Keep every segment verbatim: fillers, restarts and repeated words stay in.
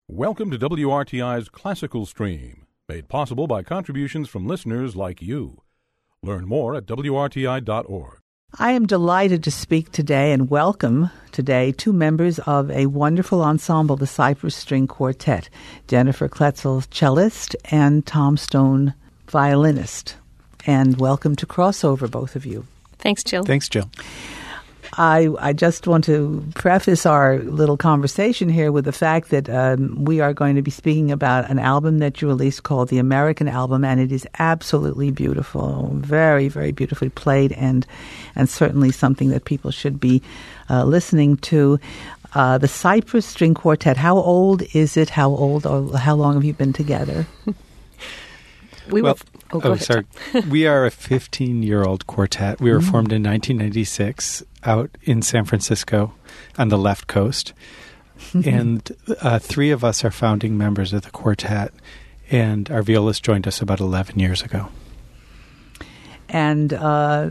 Welcome to W R T I's Classical Stream, made possible by contributions from listeners like you. Learn more at W R T I dot org. I am delighted to speak today and welcome today two members of a wonderful ensemble, the Cypress String Quartet, Jennifer Kletzel, cellist, and Tom Stone, violinist. And welcome to Crossover, both of you. Thanks, Jill. Thanks, Jill. I, I just want to preface our little conversation here with the fact that um, we are going to be speaking about an album that you released called The American Album, and it is absolutely beautiful, very, very beautifully played, and and certainly something that people should be uh, listening to. Uh, the Cypress String Quartet, how old is it? How old or how long have you been together? We well, were, oh, oh ahead, sorry. We are a fifteen-year-old quartet. We were Mm. formed in nineteen ninety-six out in San Francisco on the left coast. And uh, three of us are founding members of the quartet, and our violist joined us about eleven years ago. And uh,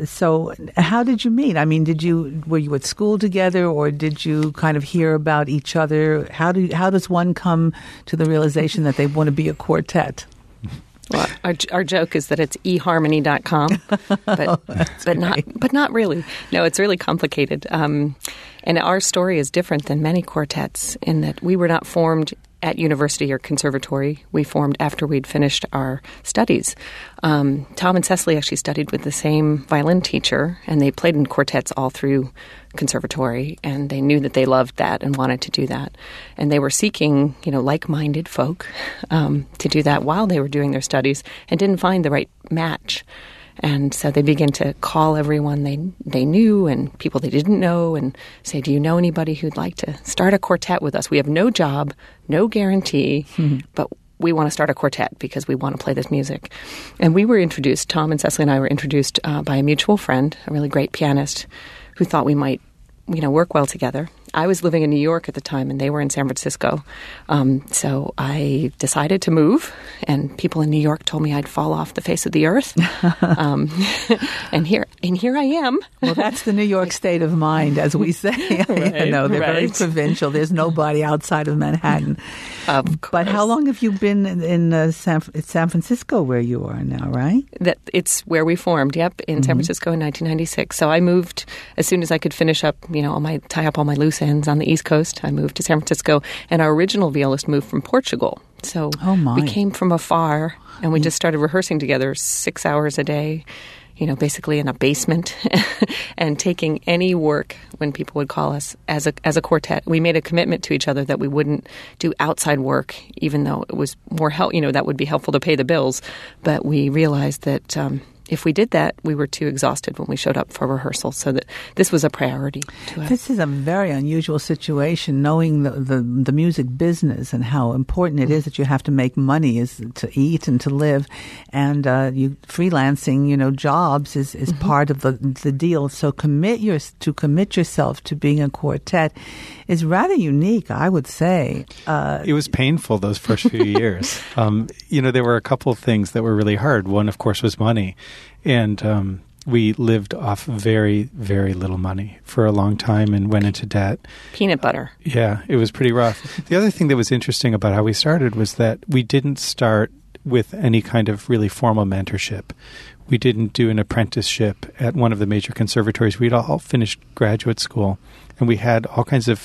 so how did you meet? I mean, did you were you at school together, or did you kind of hear about each other? How do how does one come to the realization that they want to be a quartet? Well, our, our joke is that it's e harmony dot com, but Oh, but not but not really. No, it's really complicated. Um, and our story is different than many quartets in that we were not formed at university or conservatory. We formed after we'd finished our studies. Um, Tom and Cecily actually studied with the same violin teacher, and they played in quartets all through conservatory, and they knew that they loved that and wanted to do that. And they were seeking, you know, like-minded folk um, to do that while they were doing their studies and didn't find the right match. And so they began to call everyone they they knew and people they didn't know and say, do you know anybody who'd like to start a quartet with us? We have no job, no guarantee, mm-hmm. but we want to start a quartet because we want to play this music. And we were introduced, Tom and Cecily and I were introduced uh, by a mutual friend, a really great pianist, who thought we might, you know, work well together. I was living in New York at the time, and they were in San Francisco. Um, so I decided to move, and people in New York told me I'd fall off the face of the earth. um, and here, and here I am. Well, that's the New York state of mind, as we say. Right, you know, they're right. very provincial. There's nobody outside of Manhattan. Of course. But how long have you been in, in uh, San, it's San Francisco, where you are now, right? That it's where we formed. Yep, in mm-hmm. San Francisco in nineteen ninety-six. So I moved as soon as I could finish up, you know, all my tie up all my loose ends on the East Coast. I moved to San Francisco, and our original violist moved from Portugal. So oh my. we came from afar, and we just started rehearsing together six hours a day, you know, basically in a basement, and taking any work when people would call us as a as a quartet. We made a commitment to each other that we wouldn't do outside work, even though it was more help. You know, that would be helpful to pay the bills. But we realized that um, if we did that, we were too exhausted when we showed up for rehearsal, so that this was a priority to us. This is a very unusual situation, knowing the, the, the music business and how important it is that you have to make money is to eat and to live. And uh, you freelancing, you know, jobs is, is mm-hmm. part of the the deal. So commit your, to commit yourself to being a quartet is rather unique, I would say. Uh, it was painful those first few years. Um, you know, there were a couple of things that were really hard. One, of course, was money. And um, we lived off very, very little money for a long time and went into debt. Peanut butter. Yeah, it was pretty rough. The other thing that was interesting about how we started was that we didn't start with any kind of really formal mentorship. We didn't do an apprenticeship at one of the major conservatories. We'd all finished graduate school, and we had all kinds of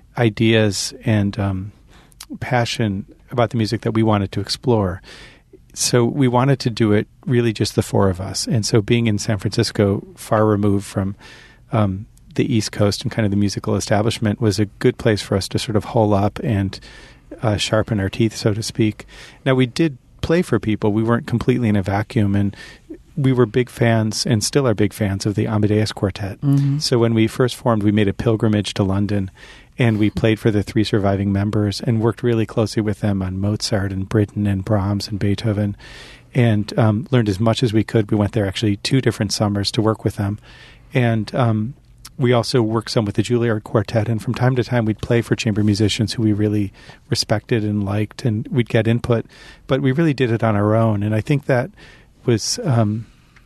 ideas and um, passion about the music that we wanted to explore. So we wanted to do it really just the four of us. And so being in San Francisco, far removed from um, the East Coast and kind of the musical establishment, was a good place for us to sort of hole up and uh, sharpen our teeth, so to speak. Now, we did play for people. We weren't completely in a vacuum, and we were big fans and still are big fans of the Amadeus Quartet. Mm-hmm. So when we first formed, we made a pilgrimage to London, and we played for the three surviving members and worked really closely with them on Mozart and Britten and Brahms and Beethoven, and um, learned as much as we could. We went there actually two different summers to work with them. And um, we also worked some with the Juilliard Quartet, and from time to time we'd play for chamber musicians who we really respected and liked, and we'd get input. But we really did it on our own, and I think that was um,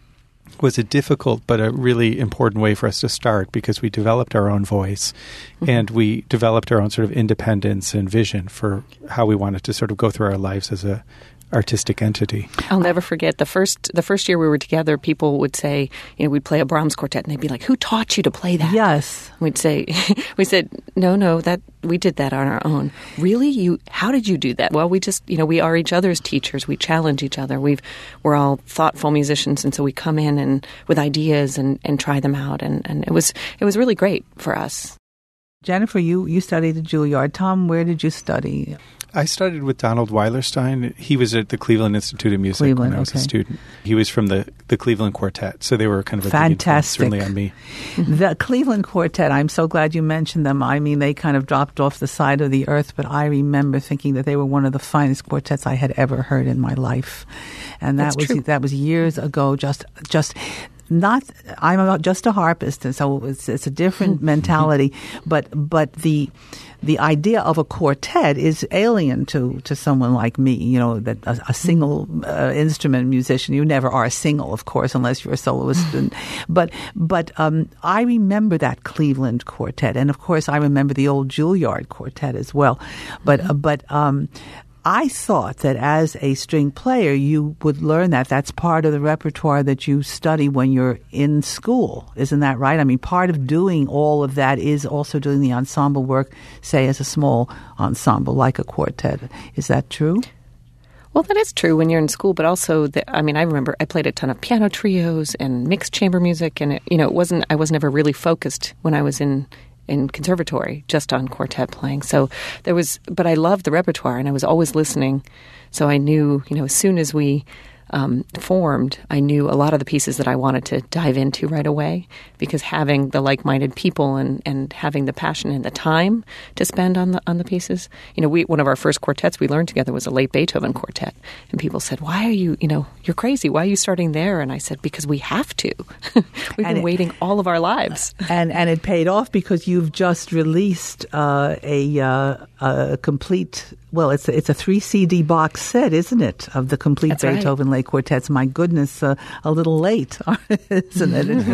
was a difficult but a really important way for us to start, because we developed our own voice mm-hmm. and we developed our own sort of independence and vision for how we wanted to sort of go through our lives as a artistic entity. I'll never forget the first the first year we were together, people would say, you know, we'd play a Brahms quartet and they'd be like, "Who taught you to play that?" Yes. We'd say, we said, no, no, that we did that on our own. Really? You, how did you do that? Well, we just, you know, we are each other's teachers. We challenge each other. We've, we're all thoughtful musicians, and so we come in and with ideas and, and try them out. And, and it was, it was really great for us. Jennifer, you, you studied at Juilliard. Tom, where did you study? I studied with Donald Weilerstein. He was at the Cleveland Institute of Music Cleveland, when I was okay. a student. He was from the, the Cleveland Quartet, so they were kind of a fantastic. Big influence, certainly on me. The Cleveland Quartet, I'm so glad you mentioned them. I mean, they kind of dropped off the side of the earth, but I remember thinking that they were one of the finest quartets I had ever heard in my life. And that That's was true. that was years ago, just just not I'm a, just a harpist, and so it's it's a different mentality, but but the the idea of a quartet is alien to, to someone like me, you know, that a, a single uh, instrument musician. You never are a single, of course, unless you're a soloist. and, but but um, I remember that Cleveland quartet, and of course I remember the old Juilliard quartet as well. But mm-hmm. uh, but um, I thought that as a string player, you would learn that. That's part of the repertoire that you study when you're in school. Isn't that right? I mean, part of doing all of that is also doing the ensemble work, say, as a small ensemble, like a quartet. Is that true? Well, that is true when you're in school, but also, the, I mean, I remember I played a ton of piano trios and mixed chamber music, and, it, you know, it wasn't, I was never really focused when I was in in conservatory just on quartet playing. So there was, but I loved the repertoire and I was always listening. So I knew, you know, as soon as we um, formed, I knew a lot of the pieces that I wanted to dive into right away, because having the like-minded people and, and having the passion and the time to spend on the on the pieces. You know, we one of our first quartets we learned together was a late Beethoven quartet, and people said, "Why are you, you know, you're crazy. Why are you starting there?" And I said, "Because we have to. We've and been it, waiting all of our lives." And and it paid off, because you've just released uh, a uh, a complete. Well, it's a, it's a three C D box set, isn't it, of the complete That's Beethoven right. late quartets? My goodness, uh, a little late, isn't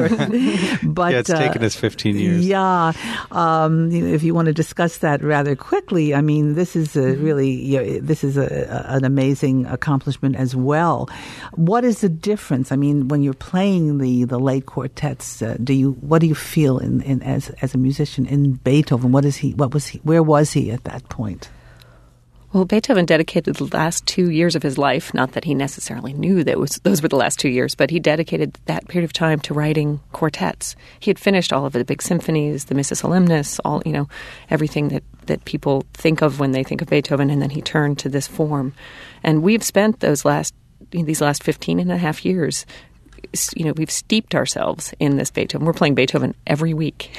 it? But yeah, it's uh, taken us fifteen years. Yeah, um, if you want to discuss that rather quickly, I mean, this is a really you know, this is a, a, an amazing accomplishment as well. What is the difference? I mean, when you're playing the, the late quartets, uh, do you what do you feel in, in as as a musician in Beethoven? What is he? What was he? Where was he at that point? Well, Beethoven dedicated the last two years of his life, not that he necessarily knew that was those were the last two years, but he dedicated that period of time to writing quartets. He had finished all of the big symphonies, the Missa Solemnis, all, you know, everything that, that people think of when they think of Beethoven, and then he turned to this form. And we've spent those last, these last fifteen and a half years, you know, we've steeped ourselves in this Beethoven. We're playing Beethoven every week,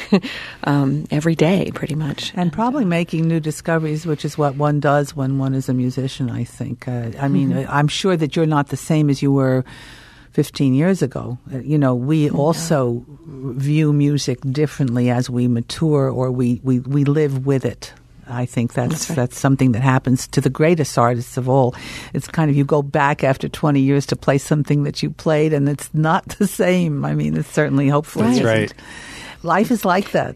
um, every day, pretty much. And probably making new discoveries, which is what one does when one is a musician, I think. Uh, I mean, mm-hmm. I'm sure that you're not the same as you were fifteen years ago. Uh, you know, we mm-hmm. also view music differently as we mature, or we, we, we live with it. I think that's that's, right. that's something that happens to the greatest artists of all. It's kind of, you go back after twenty years to play something that you played, and it's not the same. I mean, it's certainly, hopefully, that's isn't. right. Life is like that,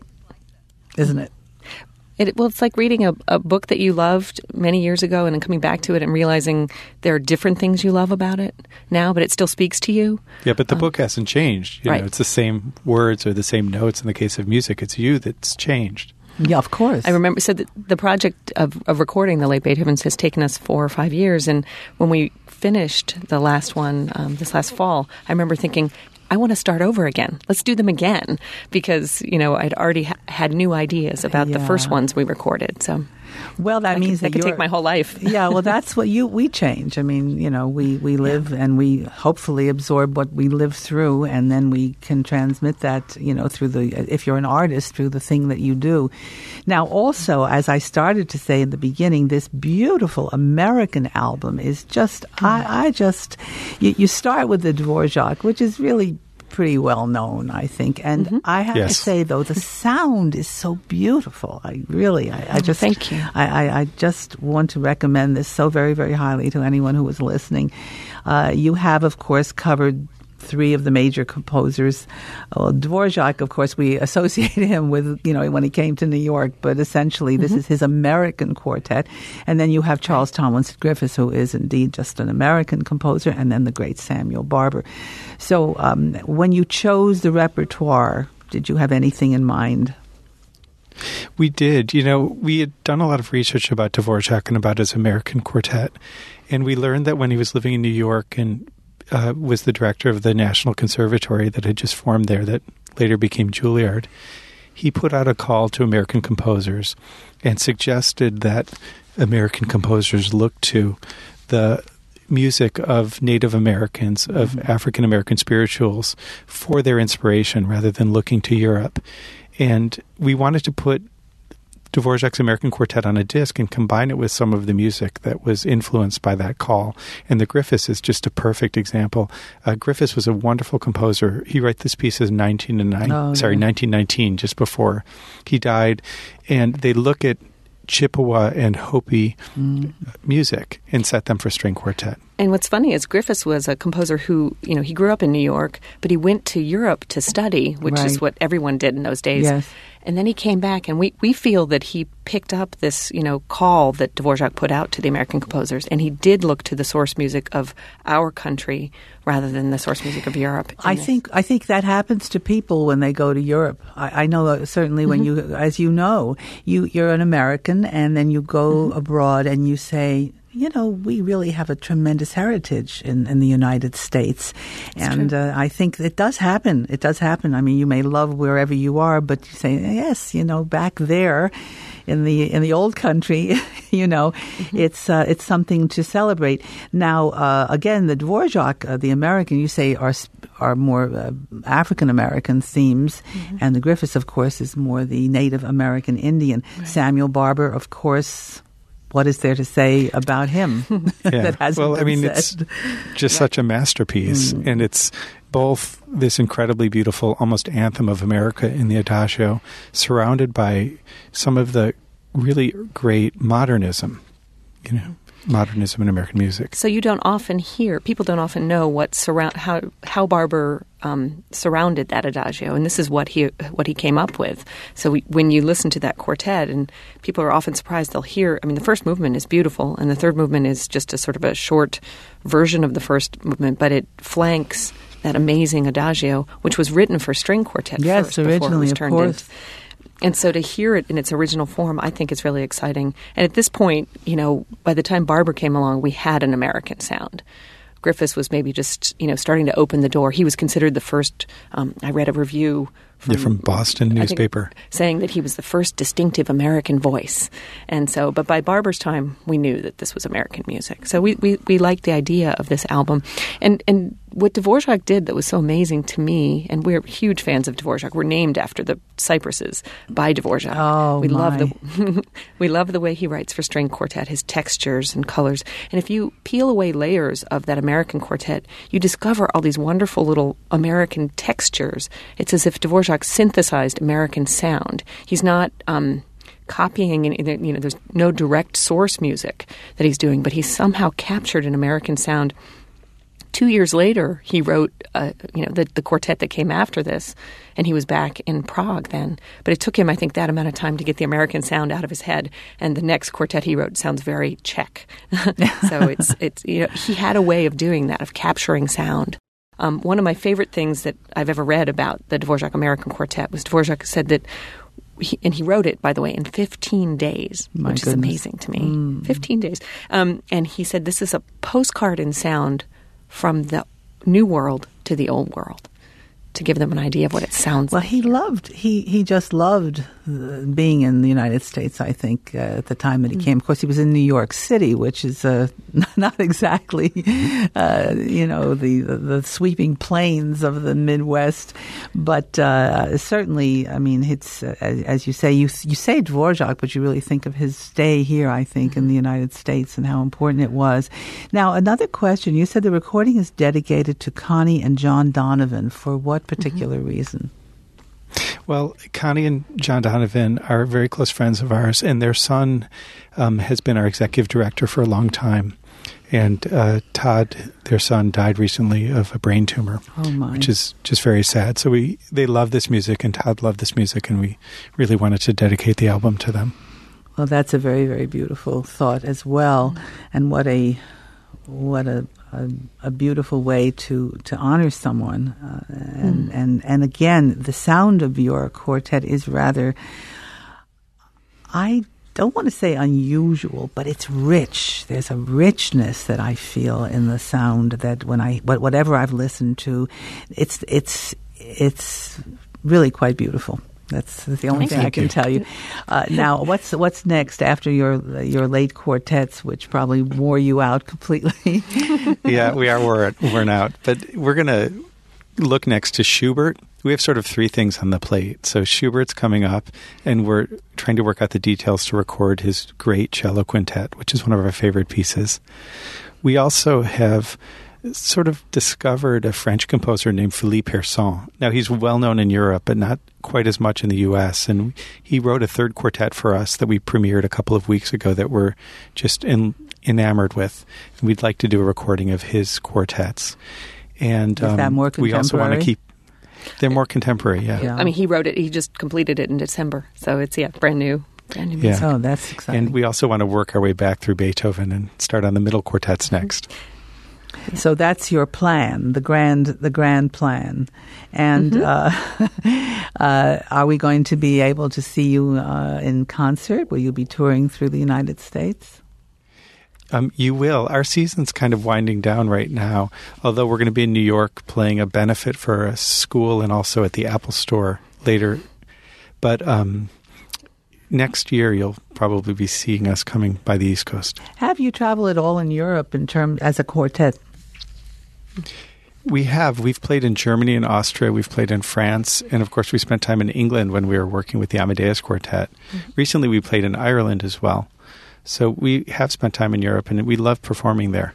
isn't it? It, well, it's like reading a, a book that you loved many years ago and then coming back to it and realizing there are different things you love about it now, but it still speaks to you. Yeah, but the um, book hasn't changed. You right. know, it's the same words or the same notes in the case of music. It's you that's changed. Yeah, of course. I remember, so the, the project of, of recording the late Beethovens has taken us four or five years. And when we finished the last one um, this last fall, I remember thinking, I want to start over again. Let's do them again. Because, you know, I'd already ha- had new ideas about yeah. the first ones we recorded. So Well, that I means could, that I could you're, take my whole life. Yeah, well, that's what you we change. I mean, you know, we, we live yeah. and we hopefully absorb what we live through, and then we can transmit that, you know, through the, if you're an artist, through the thing that you do. Now, also, as I started to say in the beginning, this beautiful American album is just, mm. I, I just, you, you start with the Dvorak, which is really pretty well known, I think. And mm-hmm. I have yes. to say, though, the sound is so beautiful. I really, I, I just, oh, thank you. I, I, I just want to recommend this so very, very highly to anyone who is listening. Uh, you have, of course, covered three of the major composers. Well, Dvorak, of course, we associate him with, you know, when he came to New York, but essentially this mm-hmm. is his American quartet. And then you have Charles Tomlinson Griffiths, who is indeed just an American composer, and then the great Samuel Barber. So um, when you chose the repertoire, did you have anything in mind? We did. You know, we had done a lot of research about Dvorak and about his American quartet, and we learned that when he was living in New York and uh, was the director of the National Conservatory that had just formed there that later became Juilliard, he put out a call to American composers and suggested that American composers look to the music of Native Americans, of mm-hmm. African American spirituals for their inspiration rather than looking to Europe. And we wanted to put Dvorak's American Quartet on a disc and combine it with some of the music that was influenced by that call. And the Griffiths is just a perfect example. Uh, Griffiths was a wonderful composer. He wrote this piece in nineteen and nine, oh, sorry, yeah. nineteen nineteen, just before he died. And they look at Chippewa and Hopi mm. music and set them for string quartet. And what's funny is Griffiths was a composer who, you know, he grew up in New York, but he went to Europe to study, which right. is what everyone did in those days. Yes. And then he came back, and we, we feel that he picked up this, you know, call that Dvorak put out to the American composers, and he did look to the source music of our country rather than the source music of Europe. I this. think I think that happens to people when they go to Europe. I, I know uh, certainly when mm-hmm. you, as you know, you you're an American, and then you go mm-hmm. abroad and you say, you know, we really have a tremendous heritage in, in the United States. That's and uh, I think it does happen. It does happen. I mean, you may love wherever you are, but you say, yes, you know, back there in the in the old country, you know, mm-hmm. it's uh, it's something to celebrate. Now, uh, again, the Dvorak, uh, the American, you say are are more uh, African American themes, mm-hmm. and the Griffiths, of course, is more the Native American Indian. Right. Samuel Barber, of course. What is there to say about him yeah. that hasn't well, been I mean, said? it's just right. such a masterpiece, mm. and it's both this incredibly beautiful, almost anthem of America in the Adagio, surrounded by some of the really great modernism, you know, modernism in American music. So you don't often hear, people don't often know what surround how how Barber um, surrounded that Adagio, and this is what he what he came up with. So we, when you listen to that quartet, and people are often surprised, they'll hear. I mean, the first movement is beautiful, and the third movement is just a sort of a short version of the first movement, but it flanks that amazing Adagio, which was written for string quartet. Yes, first, originally, it was of turned course. Into, And so to hear it in its original form, I think it's really exciting. And at this point, you know, by the time Barber came along, we had an American sound. Griffiths was maybe just, you know, starting to open the door. He was considered the first, um, I read a review from, yeah, from Boston newspaper saying that he was the first distinctive American voice. And so, but by Barber's time, we knew that this was American music. So we, we, we liked the idea of this album. And, and what Dvorak did that was so amazing to me, and we're huge fans of Dvorak. We're named after the cypresses by Dvorak. Oh, we my. love the we love the way he writes for string quartet, his textures and colors. And if you peel away layers of that American quartet, you discover all these wonderful little American textures. It's as if Dvorak synthesized American sound. He's not um, copying, you know, there's no direct source music that he's doing, but he's somehow captured an American sound. Two years later, he wrote, uh, you know, the, the quartet that came after this, and he was back in Prague then. But it took him, I think, that amount of time to get the American sound out of his head. And the next quartet he wrote sounds very Czech. So it's it's you know he had a way of doing that, of capturing sound. Um, one of my favorite things that I've ever read about the Dvorak American Quartet was Dvorak said that. He, and he wrote it, by the way, in fifteen days, My which goodness. is amazing to me. Mm. fifteen days. Um, and he said this is a postcard in sound from the new world to the old world, to give them an idea of what it sounds well, like. Well, he loved, he, he just loved uh, being in the United States, I think, uh, at the time that he mm. came. Of course, he was in New York City, which is uh, not exactly, uh, you know, the, the, the sweeping plains of the Midwest. But uh, certainly, I mean, it's, uh, as, as you say, you, you say Dvorak, but you really think of his stay here, I think, mm-hmm. in the United States and how important it was. Now, another question. You said the recording is dedicated to Connie and John Donovan. For what particular mm-hmm. reason? Well, Connie and John Donovan are very close friends of ours, and their son um, has been our executive director for a long time. And uh, Todd, their son, died recently of a brain tumor, oh my. which is just very sad. So we they love this music, and Todd loved this music, and we really wanted to dedicate the album to them. Well, that's a very, very beautiful thought as well, and what a what a a, a beautiful way to, to honor someone. Uh, and, mm. and and again, the sound of your quartet is rather, I don't want to say unusual, but it's rich. There's a richness that I feel in the sound that when I whatever I've listened to, it's it's it's really quite beautiful. That's the only Thank thing you. I can tell you. Uh, now, what's what's next after your your late quartets, which probably wore you out completely? Yeah, we are worn, worn out. But we're going to look next to Schubert. We have sort of three things on the plate. So Schubert's coming up, and we're trying to work out the details to record his great cello quintet, which is one of our favorite pieces. We also have sort of discovered a French composer named Philippe Herson. Now, he's well known in Europe, but not quite as much in the U S. And he wrote a third quartet for us that we premiered a couple of weeks ago that we're just in, enamored with. And we'd like to do a recording of his quartets. And Is that um, more we also want to contemporary? keep... They're more contemporary, yeah. Yeah. I mean, he wrote it. He just completed it in December. So it's, yeah, brand new. Brand new music. Yeah. Oh, that's exciting. And we also want to work our way back through Beethoven and start on the middle quartets next. So that's your plan, the grand, the grand plan. And Mm-hmm. uh, uh, are we going to be able to see you uh, in concert? Will you be touring through the United States? Um, you will. Our season's kind of winding down right now, although we're going to be in New York playing a benefit for a school and also at the Apple Store later. But um, next year, you'll probably be seeing us coming by the East Coast. Have you traveled at all in Europe in term as a quartet? We have. We've played in Germany and Austria. We've played in France. And, of course, we spent time in England when we were working with the Amadeus Quartet. Mm-hmm. Recently, we played in Ireland as well. So we have spent time in Europe, and we love performing there.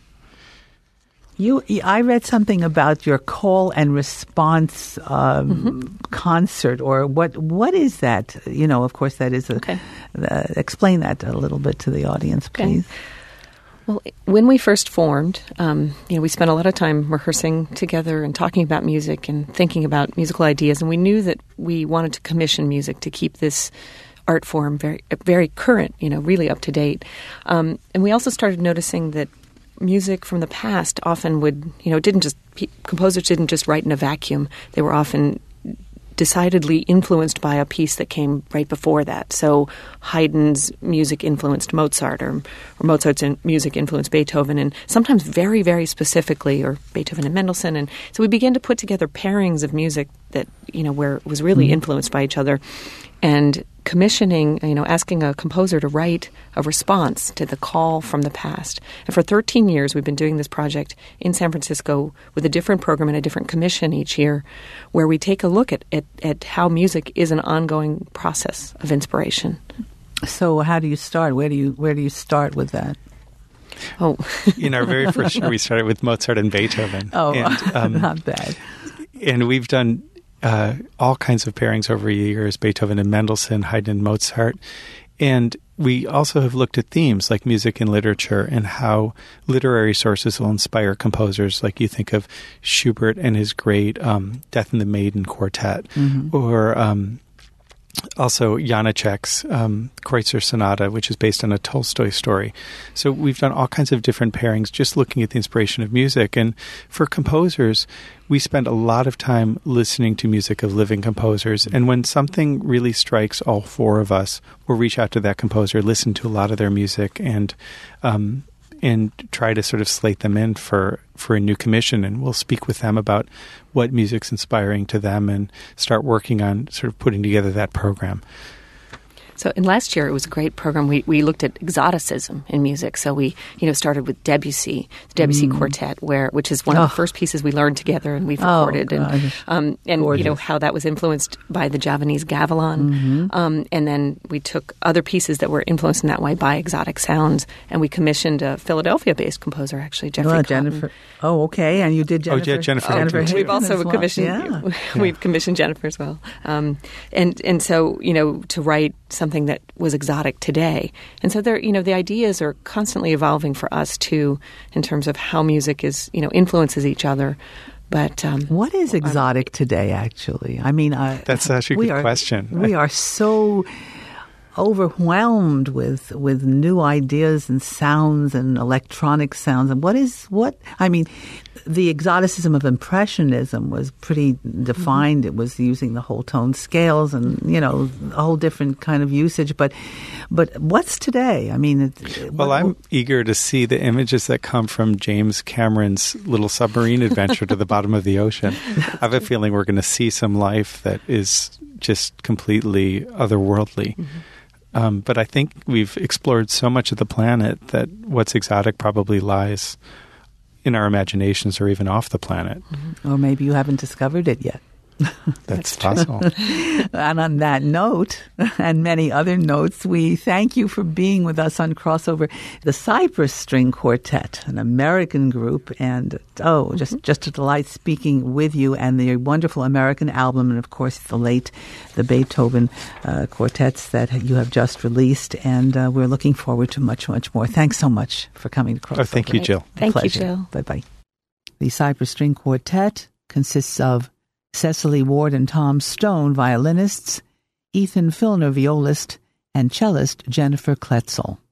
You, I read something about your call and response um, Mm-hmm. concert, or what? What is that? You know, of course, that is a. Okay. Uh, explain that a little bit to the audience, Okay. please. Well, when we first formed, um, you know, we spent a lot of time rehearsing together and talking about music and thinking about musical ideas, and we knew that we wanted to commission music to keep this art form very, very current, you know, really up to date. Um, and we also started noticing that music from the past often would, you know, didn't just composers didn't just write in a vacuum. They were often decidedly influenced by a piece that came right before that. So Haydn's music influenced Mozart, or, or Mozart's in music influenced Beethoven, and sometimes very, very specifically, or Beethoven and Mendelssohn. And so we began to put together pairings of music that, you know, where it was really mm-hmm. influenced by each other, and commissioning, you know, asking a composer to write a response to the call from the past. And for thirteen years, we've been doing this project in San Francisco with a different program and a different commission each year, where we take a look at, at, at how music is an ongoing process of inspiration. So how do you start? Where do you where do you start with that? Oh, In our very first year, we started with Mozart and Beethoven. Oh, and, um, not bad. And we've done uh, all kinds of pairings over the years, Beethoven and Mendelssohn, Haydn and Mozart. And we also have looked at themes like music and literature, and how literary sources will inspire composers. Like you think of Schubert and his great um, Death and the Maiden quartet, mm-hmm. or um, also Janacek's um, Kreutzer Sonata, which is based on a Tolstoy story. So we've done all kinds of different pairings just looking at the inspiration of music. And for composers, we spend a lot of time listening to music of living composers. And when something really strikes all four of us, we'll reach out to that composer, listen to a lot of their music, and um, and try to sort of slate them in for, for a new commission. And we'll speak with them about what music's inspiring to them and start working on sort of putting together that program. So, and last year it was a great program. We we looked at exoticism in music. So we, you know, started with Debussy, the Debussy mm. Quartet, where which is one oh. of the first pieces we learned together and we've Oh, recorded, God. and um, and Gorgeous. you know how that was influenced by the Javanese gavilan, Mm-hmm. um, and then we took other pieces that were influenced in that way by exotic sounds, and we commissioned a Philadelphia-based composer, actually, Jeffrey Oh, Cotton. Jennifer. Oh, okay. And you did Jennifer. Oh, yeah, Jennifer. Jennifer Hayden, too. We've Hayden also as well. commissioned Yeah. we've commissioned Jennifer as well, um, and and so you know to write something that was exotic today. And so there, you know, the ideas are constantly evolving for us too, in terms of how music is, you know, influences each other. But um, what is exotic um, today? Actually, I mean, uh, that's actually a good are, question. We are so overwhelmed with with new ideas and sounds and electronic sounds. And what is what? I mean, the exoticism of Impressionism was pretty defined. Mm-hmm. It was using the whole tone scales and, you know, a whole different kind of usage. But but what's today? I mean, it, well, what, I'm eager to see the images that come from James Cameron's little submarine adventure to the bottom of the ocean. I have a feeling we're going to see some life that is just completely otherworldly. Mm-hmm. Um, but I think we've explored so much of the planet that what's exotic probably lies in our imaginations or even off the planet. Mm-hmm. Or maybe you haven't discovered it yet. That's, That's possible. And on that note, and many other notes, we thank you for being with us on Crossover. The Cypress String Quartet, an American group, and oh, mm-hmm. just, just a delight speaking with you, and the wonderful American album, and of course the late, the Beethoven uh, quartets that you have just released, and uh, we're looking forward to much, much more. Thanks so much for coming to Crossover. Oh, thank you, Jill. Thank Pleasure. you, Jill. Bye-bye. The Cypress String Quartet consists of Cecily Ward and Tom Stone, violinists, Ethan Filner, violist, and cellist Jennifer Kletzel.